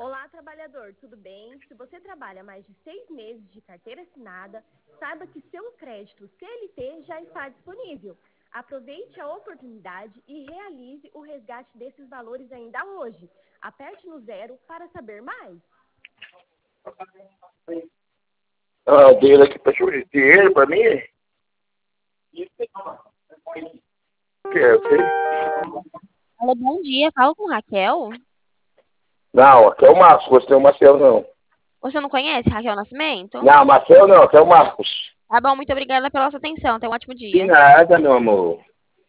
Olá, trabalhador, tudo bem? Se você trabalha mais de 6 meses de carteira assinada, saiba que seu crédito CLT já está disponível. Aproveite a oportunidade e realize o resgate desses valores ainda hoje. Aperte no 0 para saber mais. Dele aqui para dinheiro para mim? Alô, bom dia. Falo com Raquel. Não, aqui é o Marcos, você é o Marcel não. Você não conhece Raquel Nascimento? Não, Marcel não, aqui é o Marcos. Tá bom, muito obrigada pela sua atenção. Tenha um ótimo De dia. nada, meu amor.